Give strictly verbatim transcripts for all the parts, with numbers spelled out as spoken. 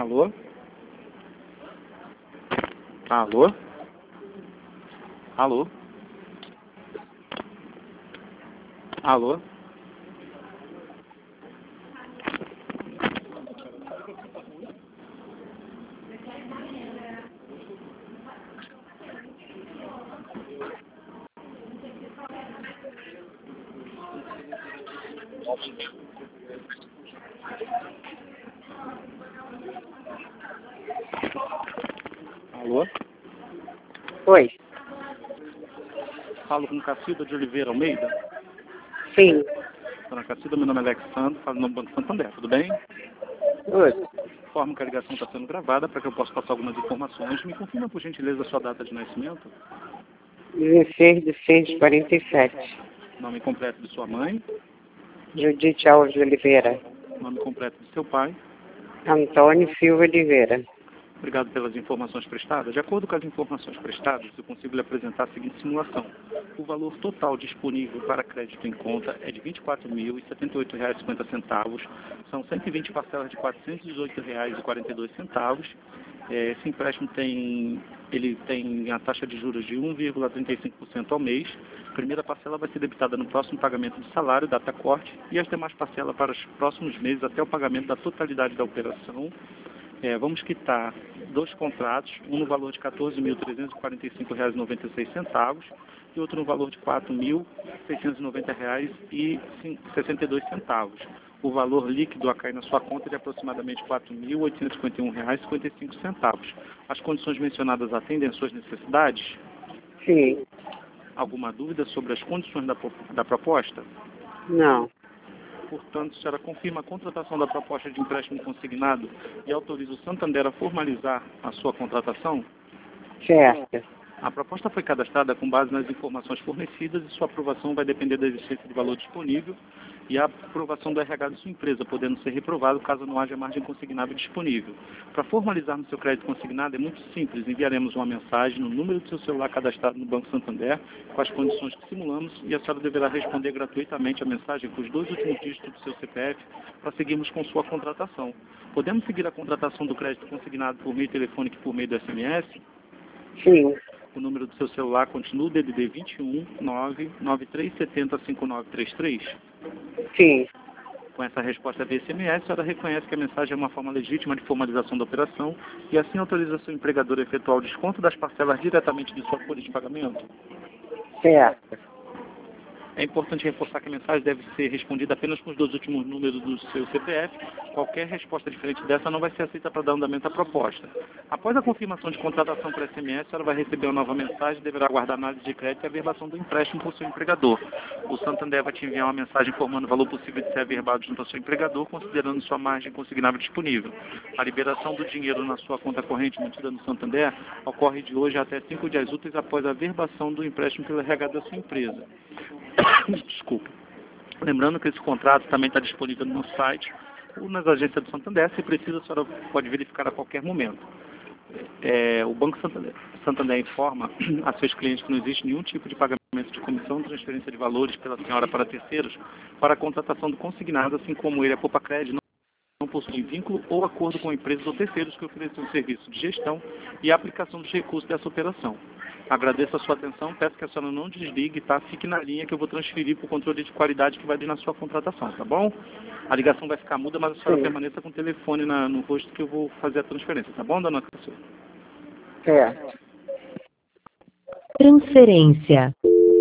Alô? Alô? Alô? Alô? Alô? Oi. Falo com Cacilda de Oliveira Almeida. Sim. Dona Cacilda, meu nome é Alexandre, falo no Banco Santander, tudo bem? Oi. Informo que a ligação está sendo gravada para que eu possa passar algumas informações. Me confirma, por gentileza, a sua data de nascimento, dezesseis de seis de quarenta e sete. nome completo de sua mãe, Judite Alves de Oliveira. nome completo de seu pai. Antônio Silva Oliveira. Obrigado pelas informações prestadas. De acordo com as informações prestadas, eu consigo lhe apresentar a seguinte simulação. O valor total disponível para crédito em conta é de vinte e quatro mil e setenta e oito reais e cinquenta centavos. São cento e vinte parcelas de quatrocentos e dezoito reais e quarenta e dois centavos. Esse empréstimo tem, ele tem a taxa de juros de um vírgula trinta e cinco por cento ao mês. A primeira parcela vai ser debitada no próximo pagamento de salário, data corte, e as demais parcelas para os próximos meses até o pagamento da totalidade da operação. É, vamos quitar dois contratos, um no valor de quatorze mil trezentos e quarenta e cinco reais e noventa e seis centavos e outro no valor de quatro mil seiscentos e noventa reais e sessenta e dois centavos. O valor líquido a cair na sua conta é de aproximadamente quatro mil oitocentos e cinquenta e um reais e cinquenta e cinco centavos. As condições mencionadas atendem às suas necessidades? Sim. Alguma dúvida sobre as condições da, da proposta? Não. Portanto, a senhora confirma a contratação da proposta de empréstimo consignado e autoriza o Santander a formalizar a sua contratação? Certo. A proposta foi cadastrada com base nas informações fornecidas e sua aprovação vai depender da existência de valor disponível e a aprovação do R H de sua empresa, podendo ser reprovado caso não haja margem consignável disponível. Para formalizarmos seu crédito consignado é muito simples, enviaremos uma mensagem no número do seu celular cadastrado no Banco Santander, com as condições que simulamos, e a senhora deverá responder gratuitamente a mensagem com os dois últimos dígitos do seu C P F para seguirmos com sua contratação. Podemos seguir a contratação do crédito consignado por meio telefônico e por meio do S M S? Sim. O número do seu celular continua o D D D vinte e um, nove nove três sete zero, cinco nove três três? Sim. Com essa resposta via S M S, a senhora reconhece que a mensagem é uma forma legítima de formalização da operação e assim autoriza seu empregador a efetuar o desconto das parcelas diretamente de sua folha de pagamento? Certo. É importante reforçar que a mensagem deve ser respondida apenas com os dois últimos números do seu C P F. Qualquer resposta diferente dessa não vai ser aceita para dar andamento à proposta. Após a confirmação de contratação por S M S, a senhora vai receber uma nova mensagem e deverá aguardar a análise de crédito e a averbação do empréstimo por seu empregador. O Santander vai te enviar uma mensagem informando o valor possível de ser averbado junto ao seu empregador, considerando sua margem consignável disponível. A liberação do dinheiro na sua conta corrente mantida no Santander ocorre de hoje até cinco dias úteis após a averbação do empréstimo pelo R H da sua empresa. Desculpa. Lembrando que esse contrato também está disponível no site ou nas agências do Santander. Se precisa, a senhora pode verificar a qualquer momento. É, o Banco Santander, Santander informa a seus clientes que não existe nenhum tipo de pagamento de comissão, transferência de valores pela senhora para terceiros para a contratação do consignado, assim como ele, a Poupa Crédito, não possui vínculo ou acordo com empresas ou terceiros que ofereçam serviço de gestão e aplicação dos recursos dessa operação. Agradeço a sua atenção, peço que a senhora não desligue, tá? Fique na linha que eu vou transferir para o controle de qualidade que vai vir na sua contratação, tá bom? A ligação vai ficar muda, mas a senhora Sim. permaneça com o telefone na, no rosto que eu vou fazer a transferência, tá bom, dona Cacilda? Certo. Transferência.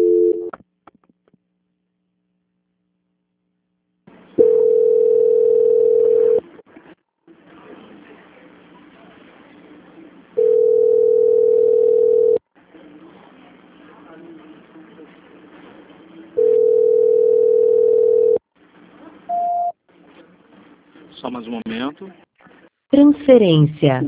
Só mais um momento. Transferência.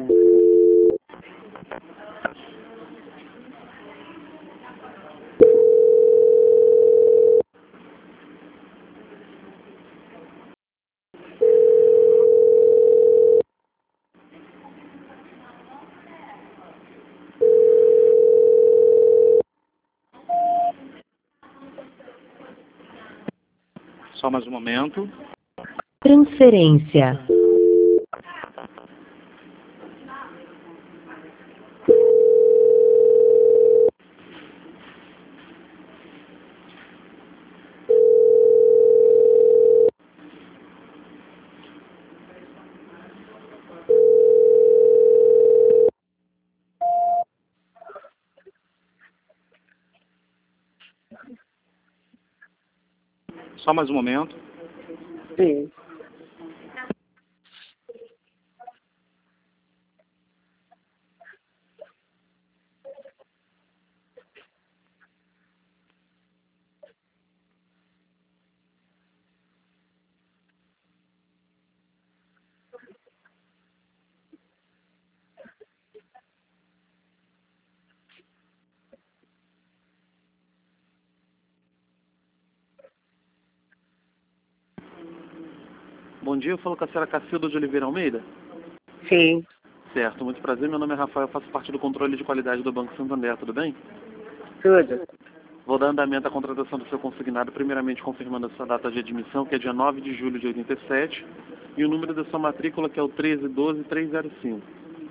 Só mais um momento. Transferência. Só mais um momento. Sim. Bom dia, eu falo com a senhora Cacilda de Oliveira Almeida. Sim. Certo, muito prazer, meu nome é Rafael, eu faço parte do controle de qualidade do Banco Santander, tudo bem? Tudo. Vou dar andamento à contratação do seu consignado, primeiramente confirmando a sua data de admissão, que é dia nove de julho de oitenta e sete, e o número da sua matrícula, que é o treze doze três zero cinco.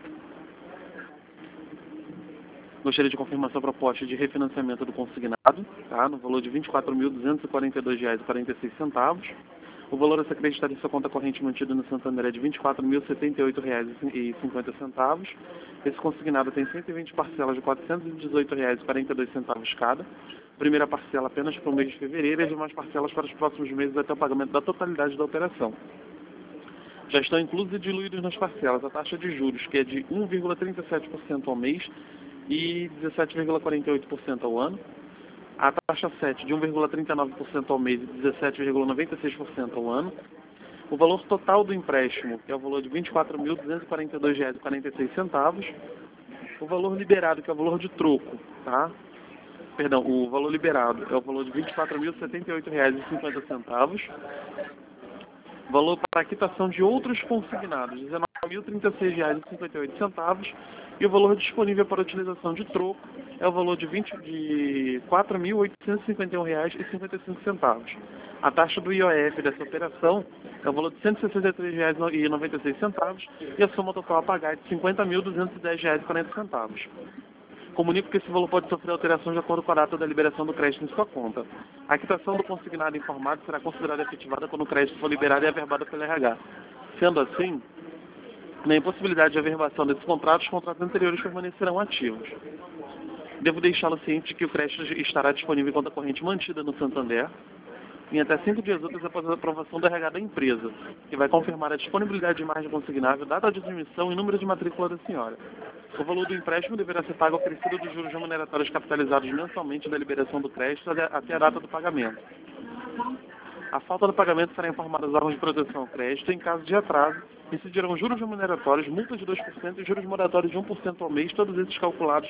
Gostaria de confirmar sua proposta de refinanciamento do consignado, tá? No valor de vinte e quatro mil duzentos e quarenta e dois reais e quarenta e seis centavos. O valor a ser acreditado em sua conta corrente mantida no Santander é de vinte e quatro mil setenta e oito reais e cinquenta centavos. Esse consignado tem cento e vinte parcelas de quatrocentos e dezoito reais e quarenta e dois centavos cada. Primeira parcela apenas para o mês de fevereiro e as demais parcelas para os próximos meses até o pagamento da totalidade da operação. Já estão inclusos e diluídos nas parcelas a taxa de juros, que é de um vírgula trinta e sete por cento ao mês e dezessete vírgula quarenta e oito por cento ao ano. A taxa sete de um vírgula trinta e nove por cento ao mês e dezessete vírgula noventa e seis por cento ao ano. O valor total do empréstimo, que é o valor de vinte e quatro mil duzentos e quarenta e dois reais e quarenta e seis centavos. O valor liberado, que é o valor de troco, tá? Perdão, o valor liberado é o valor de vinte e quatro mil setenta e oito reais e cinquenta centavos. Valor para a quitação de outros consignados, dezenove mil trinta e seis reais e cinquenta e oito centavos. E o valor disponível para utilização de troco é o valor de, de quatro mil oitocentos e cinquenta e um reais e cinquenta e cinco centavos. A taxa do I O F dessa operação é o valor de cento e sessenta e três reais e noventa e seis centavos e a soma total a pagar é de cinquenta mil duzentos e dez reais e quarenta centavos. Comunico que esse valor pode sofrer alteração de acordo com a data da liberação do crédito em sua conta. A quitação do consignado informado será considerada efetivada quando o crédito for liberado e averbado pelo R H. Sendo assim, na impossibilidade de averbação desses contratos, os contratos anteriores permanecerão ativos. Devo deixá-lo ciente de que o crédito estará disponível em conta corrente mantida no Santander em até cinco dias úteis após a aprovação do R H da empresa, que vai confirmar a disponibilidade de margem consignável, data de admissão e número de matrícula da senhora. O valor do empréstimo deverá ser pago ao crescido dos juros remuneratórios capitalizados mensalmente da liberação do crédito até a data do pagamento. A falta do pagamento será informada aos órgãos de proteção ao crédito. Em caso de atraso, incidirão juros remuneratórios, multas de dois por cento e juros moratórios de um por cento ao mês, todos esses calculados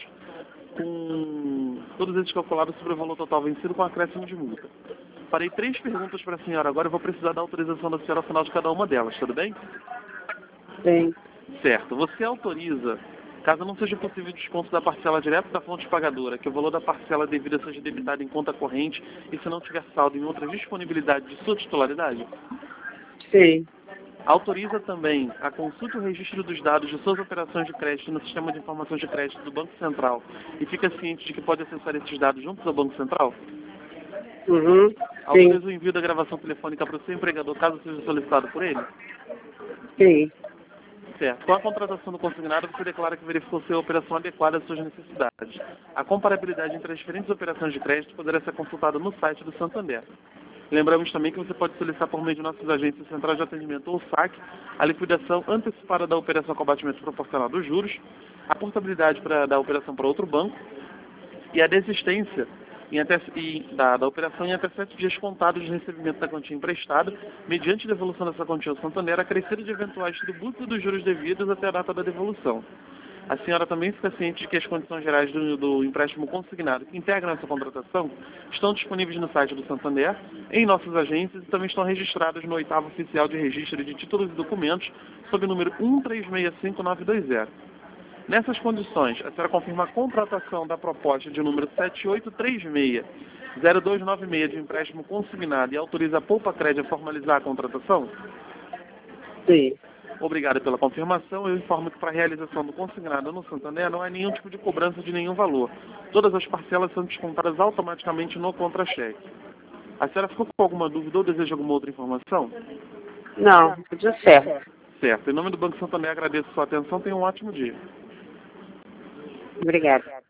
com todos esses calculados sobre o valor total vencido com acréscimo de multa. Farei três perguntas para a senhora agora, eu vou precisar da autorização da senhora ao final de cada uma delas, tudo bem? Sim. Certo. Você autoriza, caso não seja possível o desconto da parcela direta da fonte pagadora, que o valor da parcela devida seja debitado em conta corrente e se não tiver saldo em outra disponibilidade de sua titularidade? Sim. Autoriza também a consulta e o registro dos dados de suas operações de crédito no Sistema de Informações de Crédito do Banco Central e fica ciente de que pode acessar esses dados juntos ao Banco Central? Uhum. Sim. Autoriza o envio da gravação telefônica para o seu empregador, caso seja solicitado por ele? Sim. Certo. Com a contratação do consignado, você declara que verificou ser a operação adequada às suas necessidades. A comparabilidade entre as diferentes operações de crédito poderá ser consultada no site do Santander. Lembramos também que você pode solicitar por meio de nossas agências Central de Atendimento ou S A C a liquidação antecipada da operação com abatimento proporcional dos juros, a portabilidade pra, da operação para outro banco e a desistência em até, e, da, da operação em até sete dias contados de recebimento da quantia emprestada, mediante devolução dessa quantia ao Santander, acrescido de eventuais tributos dos juros devidos até a data da devolução. A senhora também fica ciente de que as condições gerais do, do empréstimo consignado que integram essa contratação estão disponíveis no site do Santander, em nossas agências e também estão registradas no oitavo oficial de registro de títulos e documentos, sob o número um três seis cinco nove dois zero. Nessas condições, a senhora confirma a contratação da proposta de número sete oito três seis zero dois nove seis de empréstimo consignado e autoriza a Poupa Crédito a formalizar a contratação? Sim. Obrigado pela confirmação. Eu informo que para a realização do consignado no Santander não há nenhum tipo de cobrança de nenhum valor. Todas as parcelas são descontadas automaticamente no contra-cheque. A senhora ficou com alguma dúvida ou deseja alguma outra informação? Não, tudo certo. Certo. Em nome do Banco Santander, agradeço a sua atenção. Tenha um ótimo dia. Obrigada.